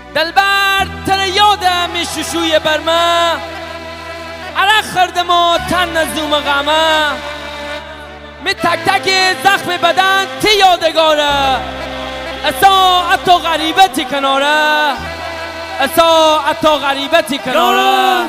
دلبر تر یادم شوشوی برما عرق خردم و تن نزدوم غمه می تک تک زخم بدن تی یادگاره اساعت و غریبتی کناره اساعت و غریبتی کناره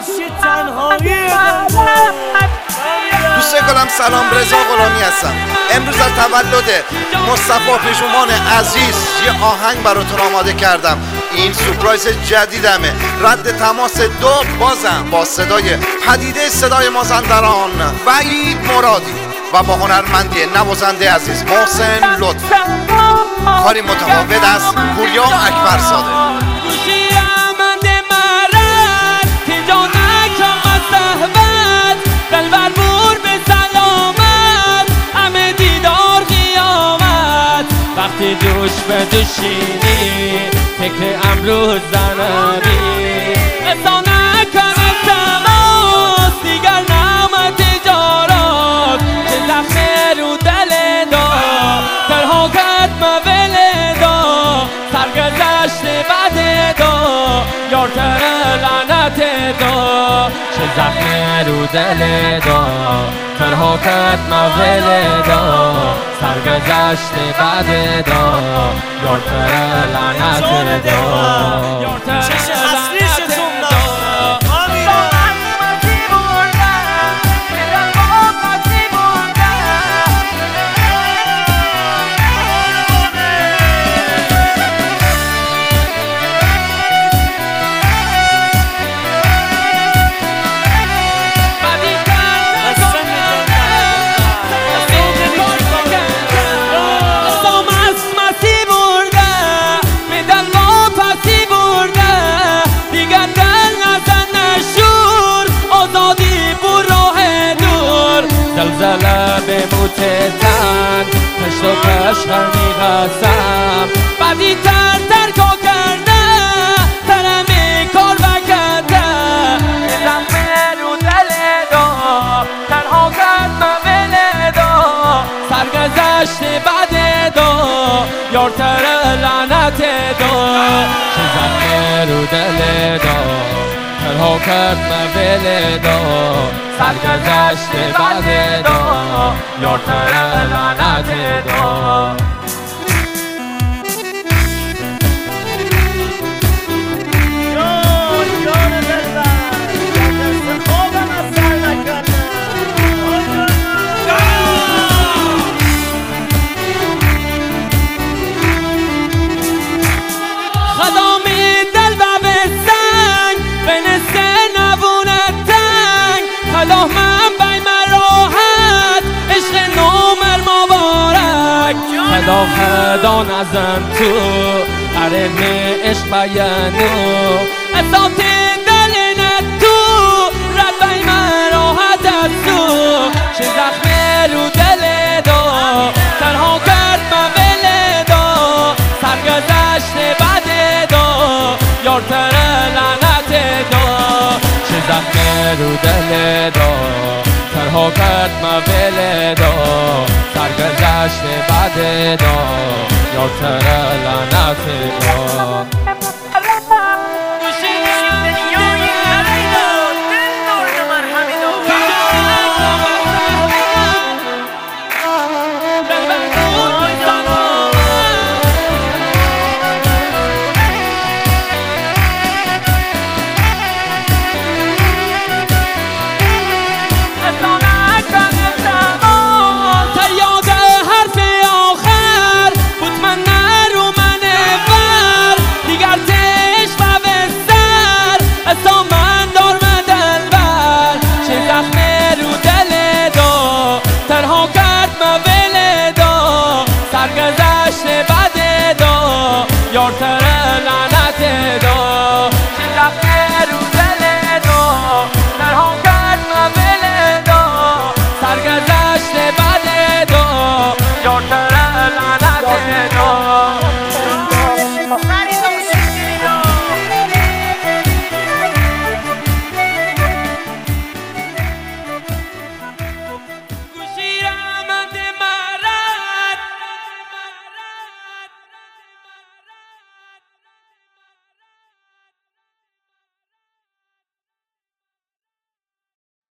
دوست گلم سلام، رضا غلامی هستم. امروز از تولد مصطفی پژومان عزیز یه آهنگ براتون آماده کردم. این سورپرایز جدیدمه. رد تماس 2 بازم با صدای پدیده صدای مازندران وحید مرادی و با هنرمندی نوازنده عزیز محسن لطفی. کاری متفاوت از پوریا اکبرزاده. وقتی دوش به دوشینی فکر امروز زنبی اصلا نکنه تماس دیگر نام تجارات که زخم رو دل دا ترها کرد مول دا سرگذشت بد دا یارتر لعنت دا چه زخم رو دل دا ترها کرد مول دا سرگذشت بد دا یارتر لعنت دا چش اصلیشتون دا زلزله به موتتن پشت و پشتر میغسم بدی تر کا کرده ترمی کار بکرده زمه رو دل دا تنها کرد مول دا سرگذشت بد دا یارتر لعنت دا چه زمه رو دل دا تنها کرد مول دا سرگذشت بد دا یارتر لعنت دا خدامی دل و به سنگ بنسته نبونه تنگ خدا من بای مراحت عشق نومر مبارک خدا خدا نزن تو عرم عشق بیانو اسات دل نتو رد بای مراحت از تو چه زخم رو دل دا تنها کرد مول دا سرگذشت بد دا یارتر لعنت دا چه زخم رو دل دا ترها کرد مول دا سرگذشت بد دا یارتر لعنت دا